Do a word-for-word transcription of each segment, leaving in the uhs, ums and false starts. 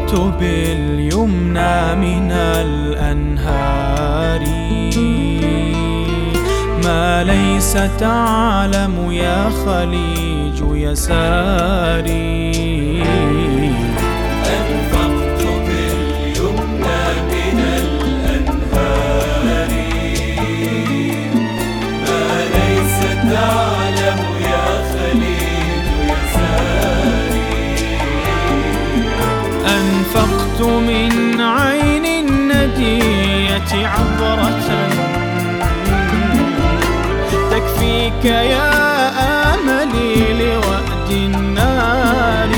باليمنى من الأنهار ما ليس تعلم يا خليج يساري. أنفقت باليمنى من الأنهار ما ليس تعلم يا خليج يساري. أنفقت من عين الندية عبرة تكفيك يا آملي لوأد النار.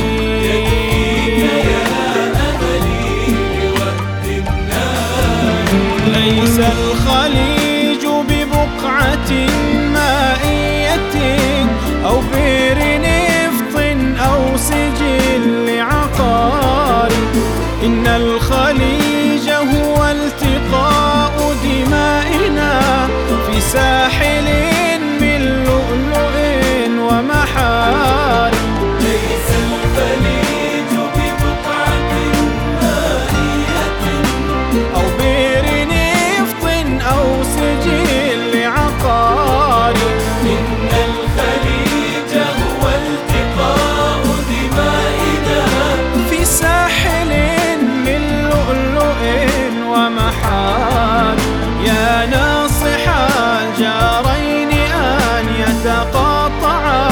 ليس الخليج ببقعة مائية أو بئر نفط أو سجل عقار، إن الخليج هو التقاء دمائنا في ساحل من لؤلؤ ومحار. ليس الخليج ببقعة مائية أو بئر نفط أو سجل عقار، إن الخليج هو التقاء دمائنا في ساحل من لؤلؤ ومحار. يا ناصح الجارين أن يتقاطعا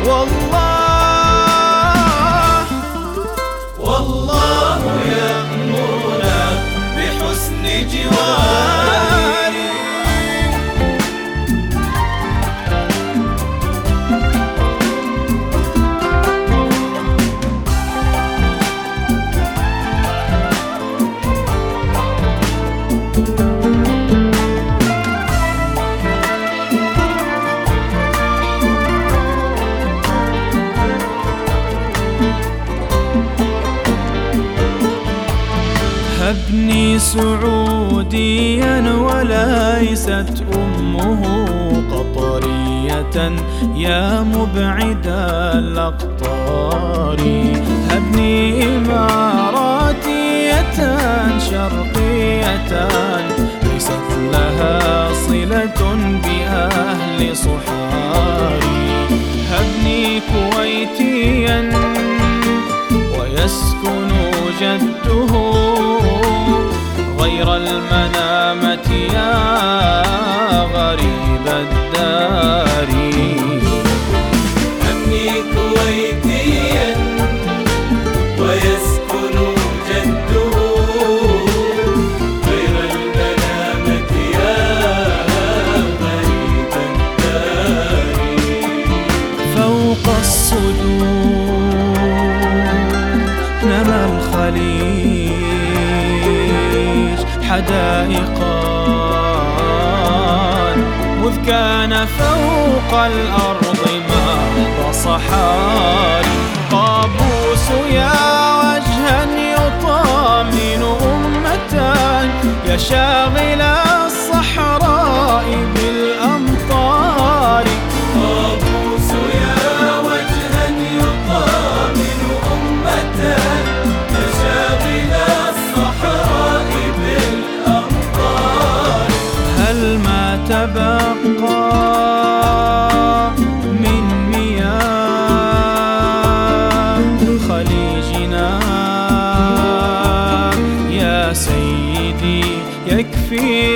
والله والله يأمرنا بحسن جواري. هبني سعوديا وليست أمه قطرية يا مبعد الأقطار. هبني إماراتية شرقية ليست لها صلة بأهل صحاري. هبني كويتيا ويسكن جده غير المنامة يا غريب الدار. أبني كويتيا ويسكن جده غير المنامة يا غريب الدار. فوق الصدور نما الخليج حدائقا مذ كان فوق الأرض مهد صحاري. قابوس يا وجها يطامن أمة يا شاغل الصحراء بالأمطار. قابوس يا وجها يطامن أمة يا شاغل الصحراء بالأمطار. هل ما تبقى من مياه خليجنا يا سيدي يكفي